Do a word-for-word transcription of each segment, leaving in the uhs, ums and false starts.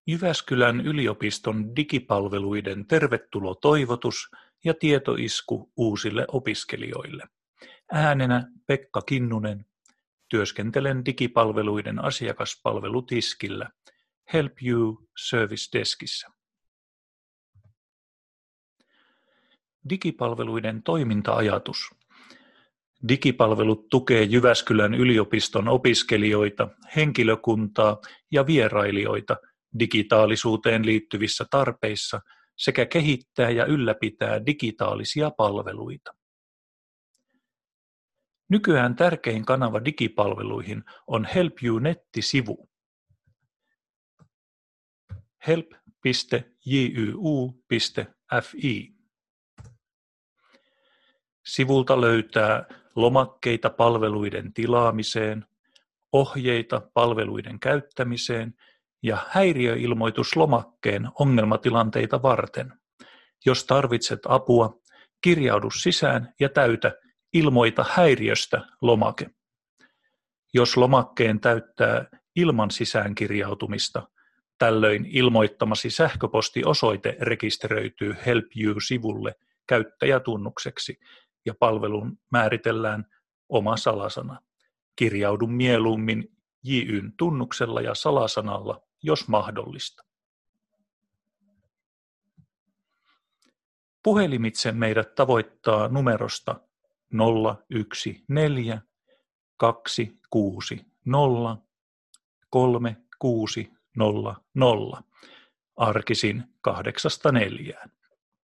Jyväskylän yliopiston digipalveluiden tervetulotoivotus ja tietoisku uusille opiskelijoille. Äänenä Pekka Kinnunen. Työskentelen digipalveluiden asiakaspalvelutiskillä Help You Service Deskissä. Digipalveluiden toiminta-ajatus. Digipalvelut tukee Jyväskylän yliopiston opiskelijoita, henkilökuntaa ja vierailijoita digitaalisuuteen liittyvissä tarpeissa sekä kehittää ja ylläpitää digitaalisia palveluita. Nykyään tärkein kanava digipalveluihin on Help You-nettisivu. help piste j y u piste f i. Sivulta löytää lomakkeita palveluiden tilaamiseen, ohjeita palveluiden käyttämiseen ja häiriöilmoituslomakkeen ongelmatilanteita varten. Jos tarvitset apua, kirjaudu sisään ja täytä Ilmoita häiriöstä -lomake. Jos lomakkeen täyttää ilman sisäänkirjautumista, tällöin ilmoittamasi sähköpostiosoite rekisteröityy Help You-sivulle käyttäjätunnukseksi ja palvelun määritellään oma salasana. Kirjaudu mieluummin J Y:n tunnuksella ja salasanalla, jos mahdollista. Puhelimitse meidät tavoittaa numerosta nolla yksi neljä kaksi kuusi nolla kolme kuusi nolla nolla arkisin kahdeksasta neljään.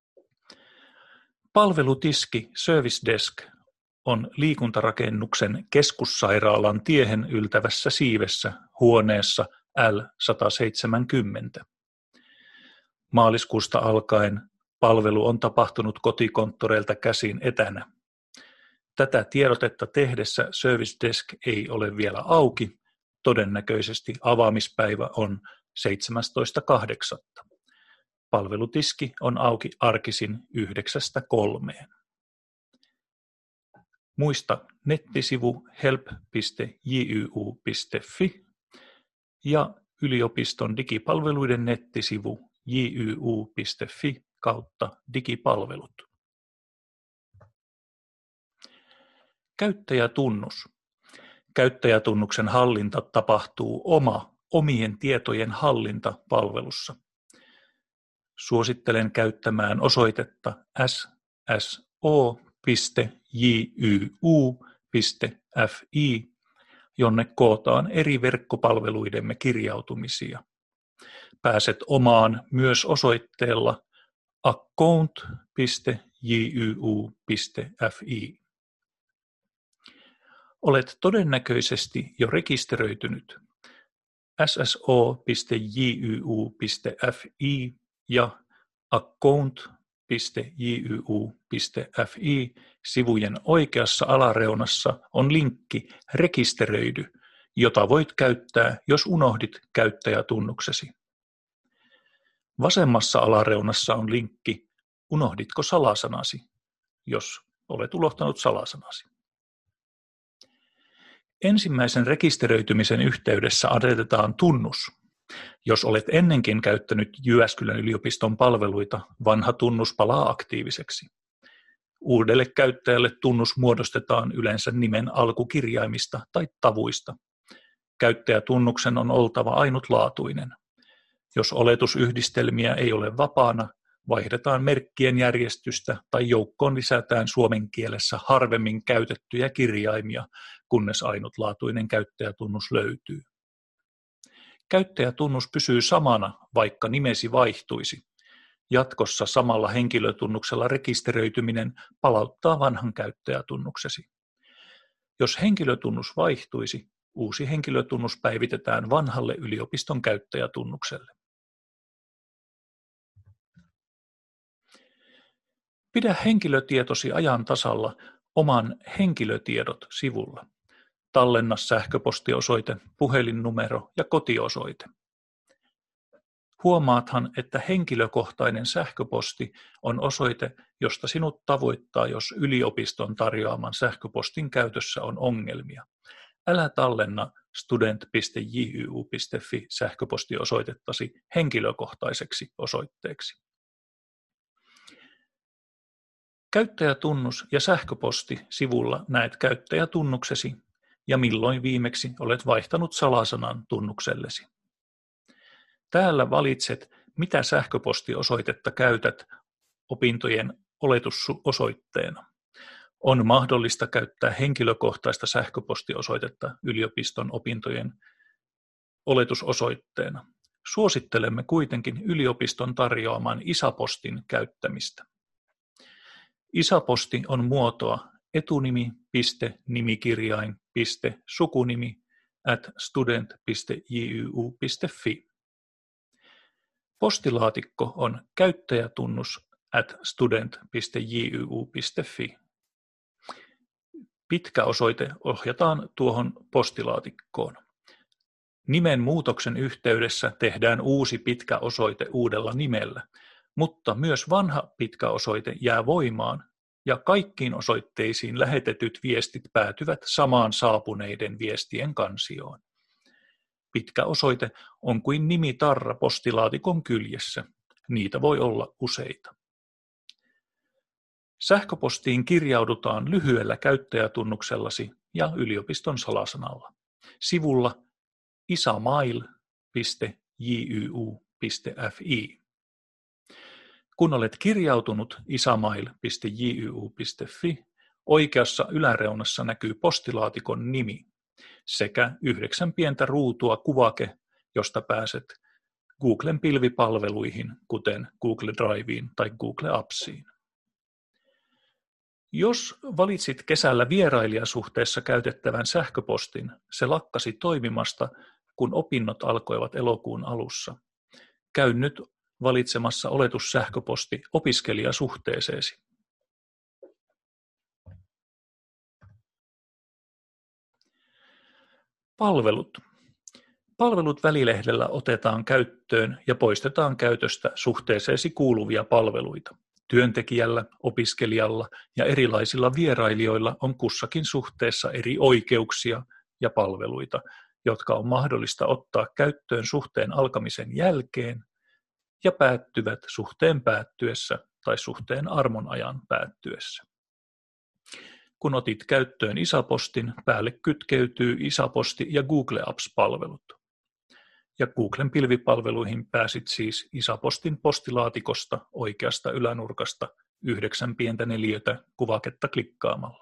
Palvelutiski Service Desk on liikuntarakennuksen keskussairaalan tiehen yltävässä siivessä huoneessa L sata seitsemänkymmentä. Maaliskuusta alkaen palvelu on tapahtunut kotikonttoreilta käsin etänä. Tätä tiedotetta tehdessä Service Desk ei ole vielä auki. Todennäköisesti avaamispäivä on seitsemästoista kahdeksatta. Palvelutiski on auki arkisin yhdeksästä kolmeen. Muista nettisivu help piste j y u piste f i ja yliopiston digipalveluiden nettisivu j y u piste f i kautta digipalvelut. Käyttäjätunnus. Käyttäjätunnuksen hallinta tapahtuu oma, omien tietojen hallinta palvelussa. Suosittelen käyttämään osoitetta s s o piste j y u piste f i, jonne kootaan eri verkkopalveluidemme kirjautumisia. Pääset omaan myös osoitteella account piste j y u piste f i. Olet todennäköisesti jo rekisteröitynyt. s s o piste j y u piste f i ja account piste j y u piste f i sivujen oikeassa alareunassa on linkki Rekisteröidy, jota voit käyttää, jos unohdit käyttäjätunnuksesi. Vasemmassa alareunassa on linkki Unohditko salasanasi, jos olet unohtanut salasanasi. Ensimmäisen rekisteröitymisen yhteydessä asetetaan tunnus. Jos olet ennenkin käyttänyt Jyväskylän yliopiston palveluita, vanha tunnus palaa aktiiviseksi. Uudelle käyttäjälle tunnus muodostetaan yleensä nimen alkukirjaimista tai tavuista. Käyttäjätunnuksen on oltava ainutlaatuinen. Jos oletusyhdistelmiä ei ole vapaana, vaihdetaan merkkien järjestystä tai joukkoon lisätään suomen kielessä harvemmin käytettyjä kirjaimia, kunnes ainutlaatuinen käyttäjätunnus löytyy. Käyttäjätunnus pysyy samana, vaikka nimesi vaihtuisi. Jatkossa samalla henkilötunnuksella rekisteröityminen palauttaa vanhan käyttäjätunnuksesi. Jos henkilötunnus vaihtuisi, uusi henkilötunnus päivitetään vanhalle yliopiston käyttäjätunnukselle. Pidä henkilötietosi ajan tasalla oman Henkilötiedot-sivulla. Tallenna sähköpostiosoite, puhelinnumero ja kotiosoite. Huomaathan, että henkilökohtainen sähköposti on osoite, josta sinut tavoittaa, jos yliopiston tarjoaman sähköpostin käytössä on ongelmia. älä tallenna student piste j y u piste f i sähköpostiosoitettasi henkilökohtaiseksi osoitteeksi. Käyttäjätunnus ja sähköposti sivulla näet käyttäjätunnuksesi ja milloin viimeksi olet vaihtanut salasanan tunnuksellesi. Täällä valitset, mitä sähköpostiosoitetta käytät opintojen oletusosoitteena. On mahdollista käyttää henkilökohtaista sähköpostiosoitetta yliopiston opintojen oletusosoitteena. Suosittelemme kuitenkin yliopiston tarjoaman isapostin käyttämistä. Isaposti on muotoa etunimi piste nimikirjain piste sukunimi at student piste j y u piste f i. Postilaatikko on käyttäjätunnus at student piste j y u piste f i. Pitkä osoite ohjataan tuohon postilaatikkoon. Nimen muutoksen yhteydessä tehdään uusi pitkä osoite uudella nimellä, mutta myös vanha pitkä osoite jää voimaan ja kaikkiin osoitteisiin lähetetyt viestit päätyvät samaan saapuneiden viestien kansioon. Pitkä osoite on kuin nimitarra postilaatikon kyljessä. Niitä voi olla useita. Sähköpostiin kirjaudutaan lyhyellä käyttäjätunnuksellasi ja yliopiston salasanalla. Sivulla isamail piste j y u piste f i. Kun olet kirjautunut isamail piste j y u piste f i, oikeassa yläreunassa näkyy postilaatikon nimi sekä yhdeksän pientä ruutua kuvake, josta pääset Googlen pilvipalveluihin, kuten Google Driveen tai Google Appsiin. Jos valitsit kesällä vierailijasuhteessa käytettävän sähköpostin, se lakkasi toimimasta, kun opinnot alkoivat elokuun alussa. Käy nyt valitsemassa oletussähköposti opiskelijasuhteeseesi. Palvelut. Palvelut välilehdellä otetaan käyttöön ja poistetaan käytöstä suhteeseesi kuuluvia palveluita. Työntekijällä, opiskelijalla ja erilaisilla vierailijoilla on kussakin suhteessa eri oikeuksia ja palveluita, jotka on mahdollista ottaa käyttöön suhteen alkamisen jälkeen ja päättyvät suhteen päättyessä tai suhteen armonajan päättyessä. Kun otit käyttöön isapostin, päälle kytkeytyy isaposti ja Google Apps-palvelut. Ja Googlen pilvipalveluihin pääsit siis isapostin postilaatikosta oikeasta ylänurkasta yhdeksän pientä neliötä kuvaketta klikkaamalla.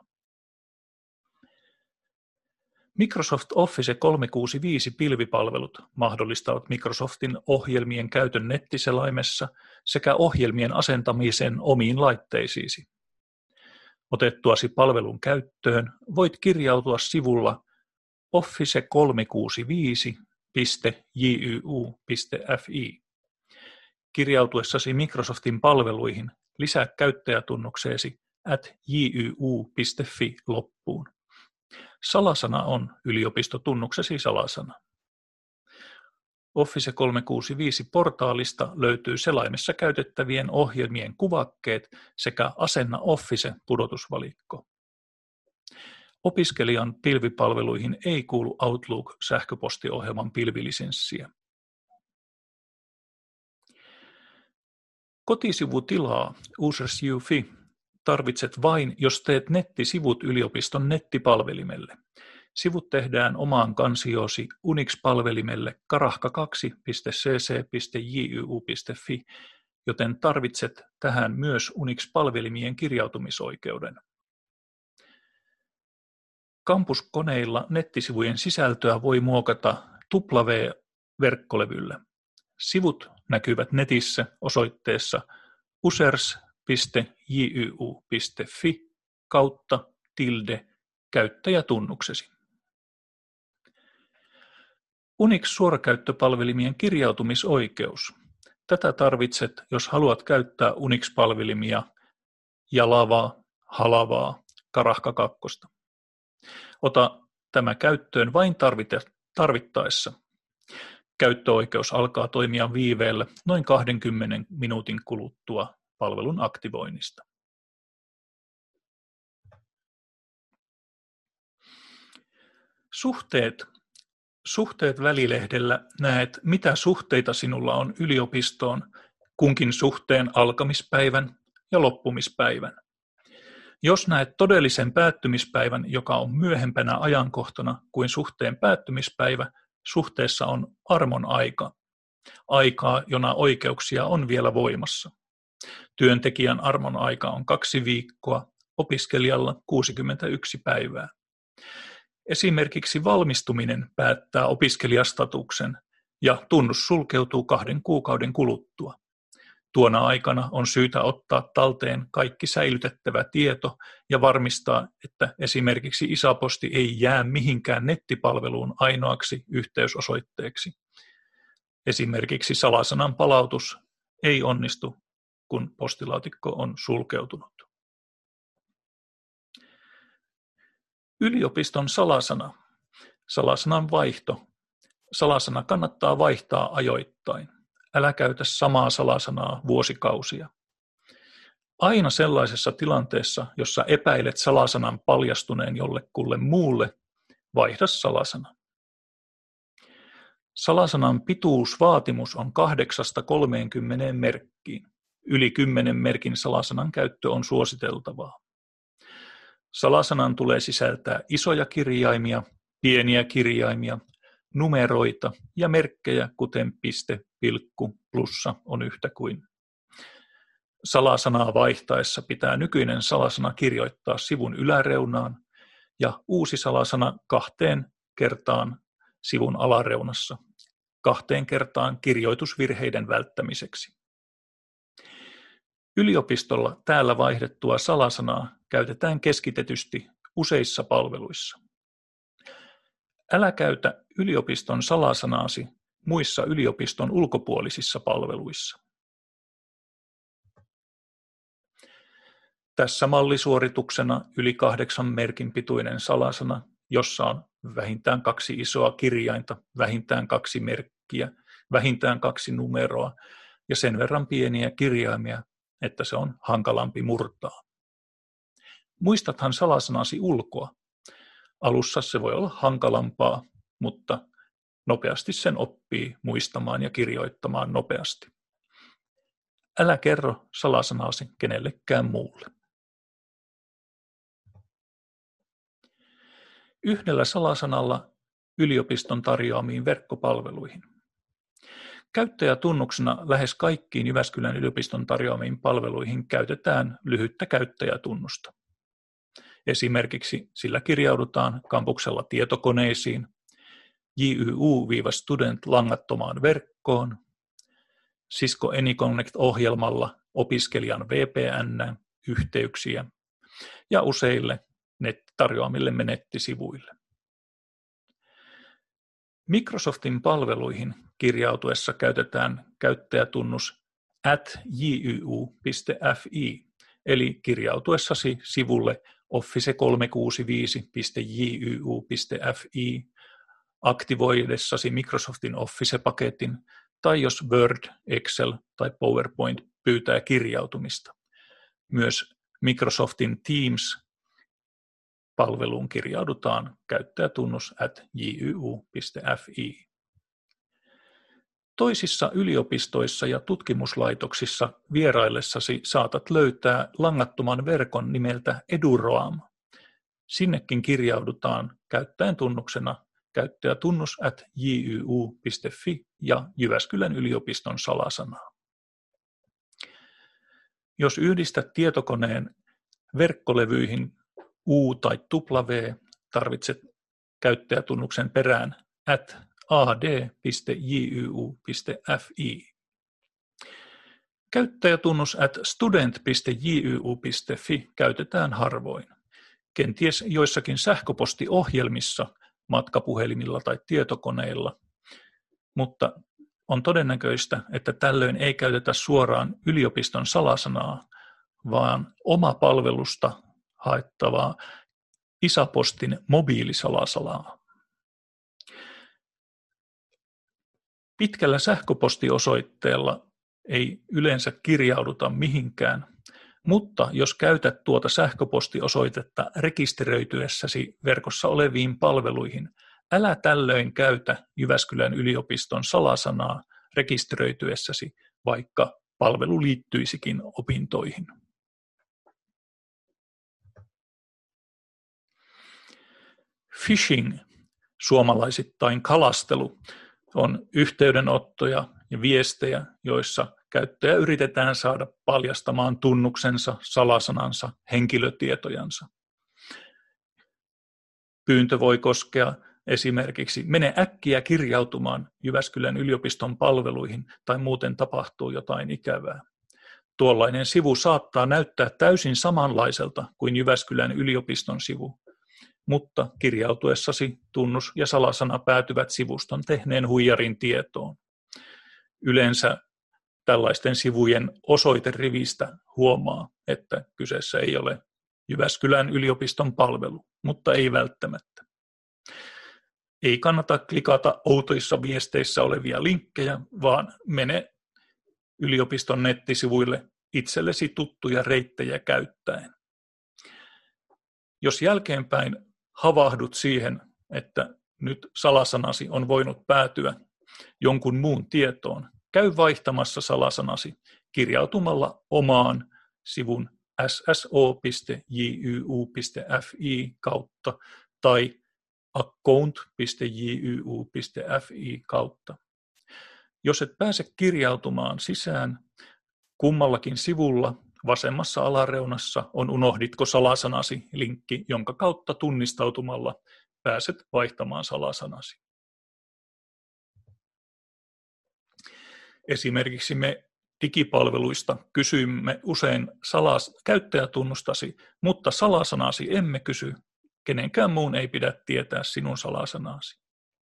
Microsoft Office kolmesataakuusikymmentäviisi pilvipalvelut mahdollistavat Microsoftin ohjelmien käytön nettiselaimessa sekä ohjelmien asentamisen omiin laitteisiisi. Otettuasi palvelun käyttöön voit kirjautua sivulla office kolmesataakuusikymmentäviisi piste j y u piste f i. Kirjautuessasi Microsoftin palveluihin lisää käyttäjätunnukseesi at j y u piste f i loppuun. Salasana on yliopistotunnuksesi salasana. Office kolmesataakuusikymmentäviisi portaalista löytyy selaimessa käytettävien ohjelmien kuvakkeet sekä Asenna Office-pudotusvalikko. Opiskelijan pilvipalveluihin ei kuulu Outlook-sähköpostiohjelman pilvilisenssiä. Kotisivutilaa Users U F I tarvitset vain, jos teet nettisivut yliopiston nettipalvelimelle. Sivut tehdään omaan kansioosi Unix-palvelimelle karahka kaksi piste c c piste j y u piste f i, joten tarvitset tähän myös Unix-palvelimien kirjautumisoikeuden. Kampuskoneilla nettisivujen sisältöä voi muokata W V-verkkolevyllä. Sivut näkyvät netissä osoitteessa users piste j y u piste f i kautta tilde käyttäjätunnuksesi. Unix-suorakäyttöpalvelimien kirjautumisoikeus. Tätä tarvitset, jos haluat käyttää Unix-palvelimia Jalavaa, Halavaa, Karahka kakkosta. Ota tämä käyttöön vain tarvittaessa. Käyttöoikeus alkaa toimia viiveellä noin kahdenkymmenen minuutin kuluttua palvelun aktivoinnista. Suhteet. Suhteet välilehdellä näet, mitä suhteita sinulla on yliopistoon kunkin suhteen alkamispäivän ja loppumispäivän. Jos näet todellisen päättymispäivän, joka on myöhempänä ajankohtana kuin suhteen päättymispäivä, suhteessa on armon aika, aikaa, jona oikeuksia on vielä voimassa. Työntekijän armon aika on kaksi viikkoa, opiskelijalla kuusikymmentäyksi päivää. Esimerkiksi valmistuminen päättää opiskelijastatuksen ja tunnus sulkeutuu kahden kuukauden kuluttua. Tuona aikana on syytä ottaa talteen kaikki säilytettävä tieto ja varmistaa, että esimerkiksi isäposti ei jää mihinkään nettipalveluun ainoaksi yhteysosoitteeksi. Esimerkiksi salasanan palautus ei onnistu, kun postilaatikko on sulkeutunut. Yliopiston salasana. Salasanan vaihto. Salasana kannattaa vaihtaa ajoittain. Älä käytä samaa salasanaa vuosikausia. Aina sellaisessa tilanteessa, jossa epäilet salasanan paljastuneen jollekulle muulle, vaihda salasana. Salasanan pituusvaatimus on kahdeksasta kolmeenkymmeneen merkkiin. Yli kymmenen merkin salasanan käyttö on suositeltavaa. Salasanan tulee sisältää isoja kirjaimia, pieniä kirjaimia, numeroita ja merkkejä, kuten piste, pilkku, plussa on yhtä kuin. Salasanaa vaihtaessa pitää nykyinen salasana kirjoittaa sivun yläreunaan ja uusi salasana kahteen kertaan sivun alareunassa, kahteen kertaan kirjoitusvirheiden välttämiseksi. Yliopistolla täällä vaihdettua salasanaa käytetään keskitetysti useissa palveluissa. Älä käytä yliopiston salasanaasi muissa yliopiston ulkopuolisissa palveluissa. Tässä mallisuorituksena yli kahdeksan merkin pituinen salasana, jossa on vähintään kaksi isoa kirjainta, vähintään kaksi merkkiä, vähintään kaksi numeroa ja sen verran pieniä kirjaimia, että se on hankalampi murtaa. Muistathan salasanasi ulkoa. Alussa se voi olla hankalampaa, mutta nopeasti sen oppii muistamaan ja kirjoittamaan nopeasti. Älä kerro salasanasi kenellekään muulle. Yhdellä salasanalla yliopiston tarjoamiin verkkopalveluihin. Käyttäjätunnuksena lähes kaikkiin Jyväskylän yliopiston tarjoamiin palveluihin käytetään lyhyttä käyttäjätunnusta. Esimerkiksi sillä kirjaudutaan kampuksella tietokoneisiin, J Y U-student langattomaan verkkoon, Cisco AnyConnect-ohjelmalla opiskelijan V P N-yhteyksiä ja useille tarjoamille nettisivuille. Microsoftin palveluihin kirjautuessa käytetään käyttäjätunnus at j y u piste f i, eli kirjautuessasi sivulle office kolmesataakuusikymmentäviisi piste j y u piste f i, aktivoidessasi Microsoftin Office-paketin tai jos Word, Excel tai PowerPoint pyytää kirjautumista. Myös Microsoftin Teams-palveluun kirjaudutaan käyttäjätunnus at j y u piste f i. Toisissa yliopistoissa ja tutkimuslaitoksissa vieraillessasi saatat löytää langattoman verkon nimeltä EduRoam. Sinnekin kirjaudutaan käyttäjän tunnuksena käyttäjätunnus at j y u piste f i ja Jyväskylän yliopiston salasanaa. Jos yhdistät tietokoneen verkkolevyihin U tai W, tarvitset käyttäjätunnuksen perään at a d piste j y u piste f i. Käyttäjätunnus at student piste j y u piste f i käytetään harvoin. Kenties joissakin sähköpostiohjelmissa, matkapuhelimilla tai tietokoneilla, mutta on todennäköistä, että tällöin ei käytetä suoraan yliopiston salasanaa, vaan oma palvelusta haettavaa isäpostin mobiilisalasanaa. Pitkällä sähköpostiosoitteella ei yleensä kirjauduta mihinkään, mutta jos käytät tuota sähköpostiosoitetta rekisteröityessäsi verkossa oleviin palveluihin, Älä tällöin käytä Jyväskylän yliopiston salasanaa rekisteröityessäsi, vaikka palvelu liittyisikin opintoihin. Phishing, suomalaisittain kalastelu, on yhteydenottoja ja viestejä, joissa käyttäjä yritetään saada paljastamaan tunnuksensa, salasanansa, henkilötietojansa. Pyyntö voi koskea esimerkiksi mene äkkiä kirjautumaan Jyväskylän yliopiston palveluihin tai muuten tapahtuu jotain ikävää. Tuollainen sivu saattaa näyttää täysin samanlaiselta kuin Jyväskylän yliopiston sivu, mutta kirjautuessasi tunnus ja salasana päätyvät sivuston tehneen huijarin tietoon. Yleensä tällaisten sivujen osoiterivistä huomaa, että kyseessä ei ole Jyväskylän yliopiston palvelu, mutta ei välttämättä. Ei kannata klikata outoissa viesteissä olevia linkkejä, vaan mene yliopiston nettisivuille itsellesi tuttuja reittejä käyttäen. Jos jälkeenpäin havahdut siihen, että nyt salasanasi on voinut päätyä jonkun muun tietoon, käy vaihtamassa salasanasi kirjautumalla omaan sivun s s o piste j y u piste f i kautta tai account piste j y u piste f i kautta. Jos et pääse kirjautumaan sisään, kummallakin sivulla vasemmassa alareunassa on unohditko salasanasi linkki, jonka kautta tunnistautumalla pääset vaihtamaan salasanasi. Esimerkiksi me digipalveluista kysymme usein salas, käyttäjätunnustasi, mutta salasanasi emme kysy. Kenenkään muun ei pidä tietää sinun salasanasi.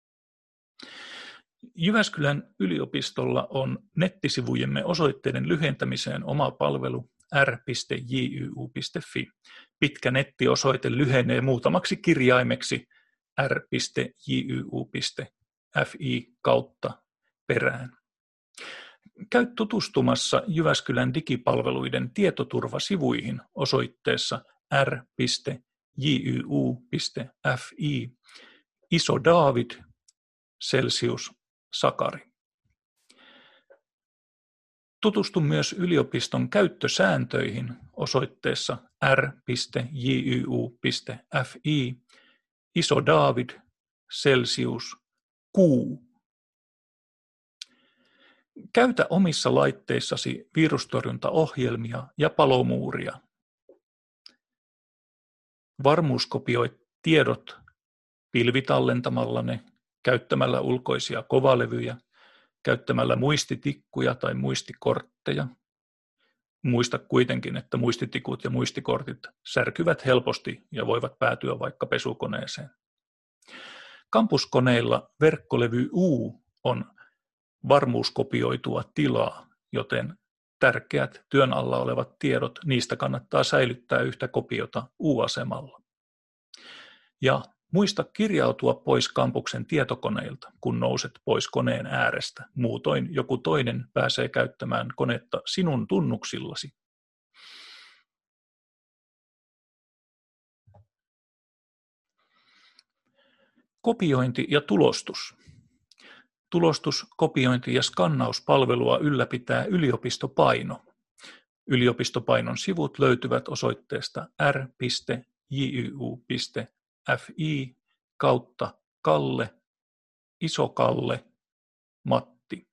Jyväskylän yliopistolla on nettisivujemme osoitteiden lyhentämiseen oma palvelu r piste j y u piste f i. Pitkä nettiosoite lyhenee muutamaksi kirjaimeksi r piste j y u piste f i kautta perään. Käy tutustumassa Jyväskylän digipalveluiden tietoturvasivuihin osoitteessa r piste j y u piste f i Iso David Celsius Sakari. Tutustu myös yliopiston käyttösääntöihin osoitteessa r piste j y u piste f i Iso David Celsius Q. Käytä omissa laitteissasi virustorjuntaohjelmia ja palomuuria. Varmuuskopioi tiedot pilvitallentamalla ne, käyttämällä ulkoisia kovalevyjä, käyttämällä muistitikkuja tai muistikortteja. Muista kuitenkin, että muistitikut ja muistikortit särkyvät helposti ja voivat päätyä vaikka pesukoneeseen. Kampuskoneilla verkkolevy U on varmuuskopioitua tilaa, joten tärkeät työn alla olevat tiedot, niistä kannattaa säilyttää yhtä kopiota U-asemalla. Ja muista kirjautua pois kampuksen tietokoneilta, kun nouset pois koneen äärestä. Muutoin joku toinen pääsee käyttämään konetta sinun tunnuksillasi. Kopiointi ja tulostus. Tulostus-, kopiointi- ja skannauspalvelua ylläpitää Yliopistopaino. Yliopistopainon sivut löytyvät osoitteesta r piste j y u piste f i kautta Kalle, Iso-Kalle, Matti.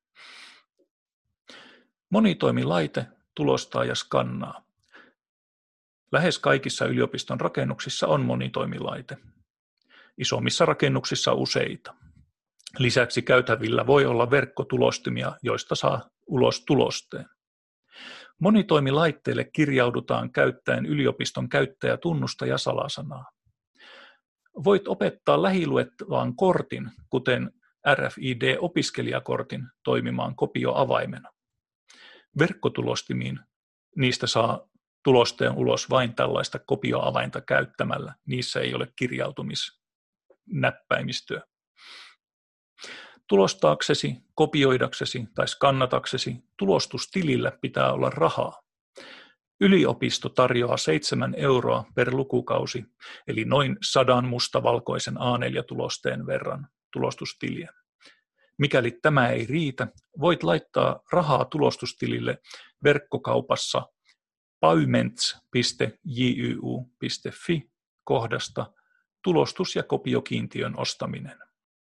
Monitoimilaite tulostaa ja skannaa. Lähes kaikissa yliopiston rakennuksissa on monitoimilaite. Isommissa rakennuksissa useita. Lisäksi käytävillä voi olla verkkotulostimia, joista saa ulos tulosteen. Monitoimilaitteille kirjaudutaan käyttäen yliopiston käyttäjätunnusta ja salasanaa. Voit opettaa lähiluettavaan kortin, kuten R F I D-opiskelijakortin, toimimaan kopioavaimena. Verkkotulostimiin niistä saa tulosteen ulos vain tällaista kopioavainta käyttämällä. Niissä ei ole kirjautumisnäppäimistöä. Tulostaaksesi, kopioidaksesi tai skannataksesi tulostustilillä pitää olla rahaa. Yliopisto tarjoaa seitsemän euroa per lukukausi, eli noin sadan mustavalkoisen A neljä -tulosteen verran tulostustiliä. Mikäli tämä ei riitä, voit laittaa rahaa tulostustilille verkkokaupassa payments piste j y u piste f i kohdasta tulostus- ja kopiokiintiön ostaminen.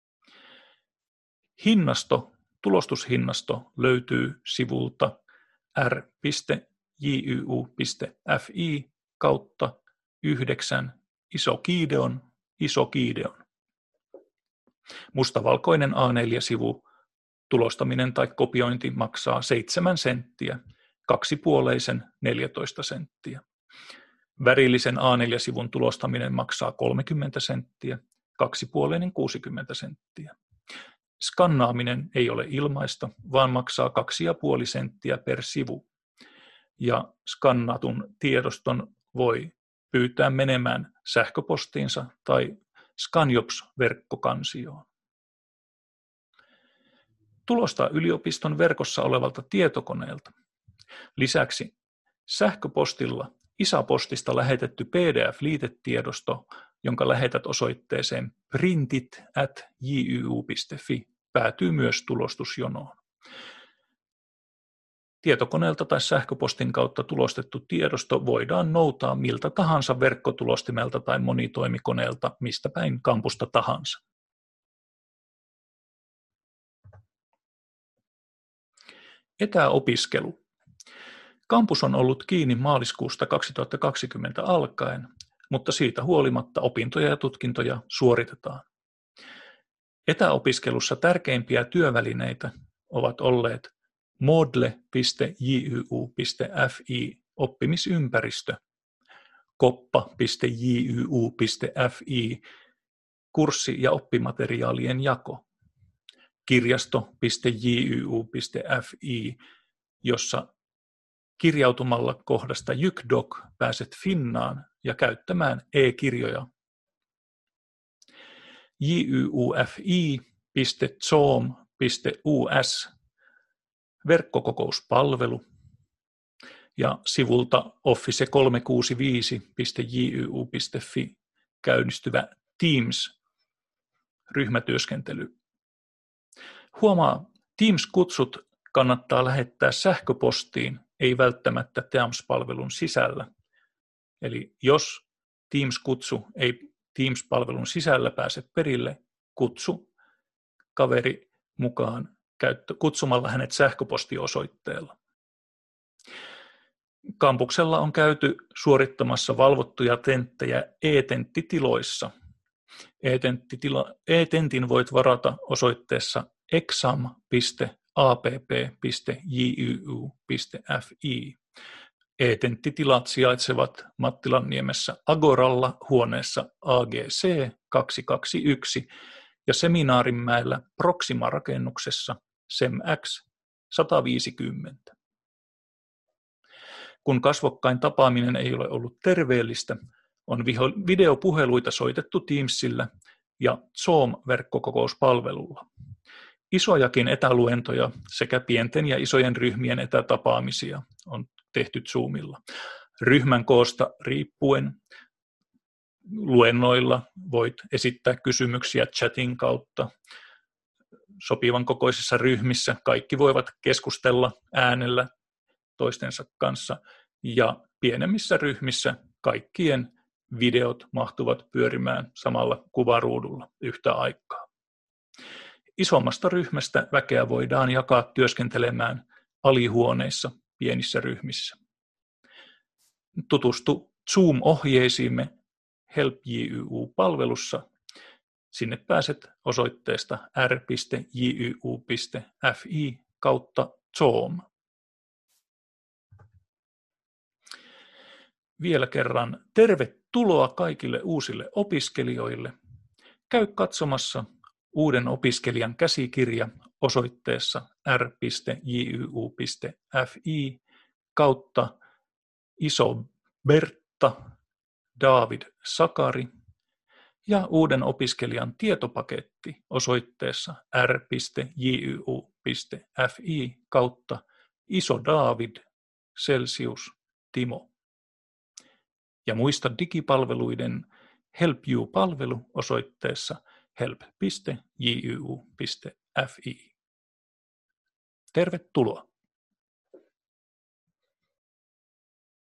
Hinnasto, tulostushinnasto löytyy sivulta r piste j y u piste f i kautta yhdeksän iso Gideon, iso Gideon. Mustavalkoinen A neljä -sivu tulostaminen tai kopiointi maksaa seitsemän senttiä, kaksipuoleisen neljätoista senttiä. Värillisen A neljä -sivun tulostaminen maksaa kolmekymmentä senttiä, kaksipuoleinen kuusikymmentä senttiä. Skannaaminen ei ole ilmaista, vaan maksaa kaksi pilkku viisi senttiä per sivu. Ja skannatun tiedoston voi pyytää menemään sähköpostiinsa tai Scanjops-verkkokansioon. Tulostaa yliopiston verkossa olevalta tietokoneelta. Lisäksi sähköpostilla I S A-postista lähetetty P D F-liitetiedosto, jonka lähetät osoitteeseen printit at j y u piste f i, päätyy myös tulostusjonoon. Tietokoneelta tai sähköpostin kautta tulostettu tiedosto voidaan noutaa miltä tahansa verkkotulostimelta tai monitoimikoneelta mistä päin kampusta tahansa. Etäopiskelu. Kampus on ollut kiinni maaliskuusta kaksituhattakaksikymmentä alkaen, mutta siitä huolimatta opintoja ja tutkintoja suoritetaan. Etäopiskelussa tärkeimpiä työvälineitä ovat olleet moodle piste j y u piste f i oppimisympäristö, koppa piste j y u piste f i kurssi- ja oppimateriaalien jako, kirjasto piste j y u piste f i, jossa kirjautumalla kohdasta Jykdoc pääset Finnaan ja käyttämään e-kirjoja. j y u f i piste zoom piste u s verkkokokouspalvelu ja sivulta office kolmesataakuusikymmentäviisi piste j y u piste f i käynnistyvä Teams-ryhmätyöskentely. Huomaa, Teams-kutsut kannattaa lähettää sähköpostiin, ei välttämättä Teams-palvelun sisällä. Eli jos Teams-kutsu ei Teams-palvelun sisällä pääse perille, kutsu kaveri mukaan kutsumalla hänet sähköpostiosoitteella. Kampuksella on käyty suorittamassa valvottuja tenttejä e-tenttitiloissa. E-tentin voit varata osoitteessa exam piste a p p piste j y u piste f i. E-tenttitilat sijaitsevat Mattilanniemessä Agoralla huoneessa A G C kaksisataakaksikymmentäyksi ja Seminaarinmäellä Proxima-rakennuksessa S E M X sata viisikymmentä. Kun kasvokkain tapaaminen ei ole ollut terveellistä, on videopuheluita soitettu Teamsillä ja Zoom-verkkokokouspalvelulla. Isojakin etäluentoja sekä pienten ja isojen ryhmien etätapaamisia on tehty Zoomilla. Ryhmän koosta riippuen luennoilla voit esittää kysymyksiä chatin kautta. Sopivan kokoisissa ryhmissä kaikki voivat keskustella äänellä toistensa kanssa ja pienemmissä ryhmissä kaikkien videot mahtuvat pyörimään samalla kuvaruudulla yhtä aikaa. Isommasta ryhmästä väkeä voidaan jakaa työskentelemään alihuoneissa pienissä ryhmissä. Tutustu Zoom-ohjeisiimme help j y u-palvelussa. Sinne pääset osoitteesta r piste j y u piste f i kautta Zoom. Vielä kerran tervetuloa kaikille uusille opiskelijoille. Käy katsomassa uuden opiskelijan käsikirja osoitteessa r piste j y u piste f i kautta iso Bertta David Sakari ja uuden opiskelijan tietopaketti osoitteessa r piste j y u piste f i kautta iso David Celsius Timo. Ja muista digipalveluiden Help You-palvelu osoitteessa help piste j y u piste f i. Tervetuloa!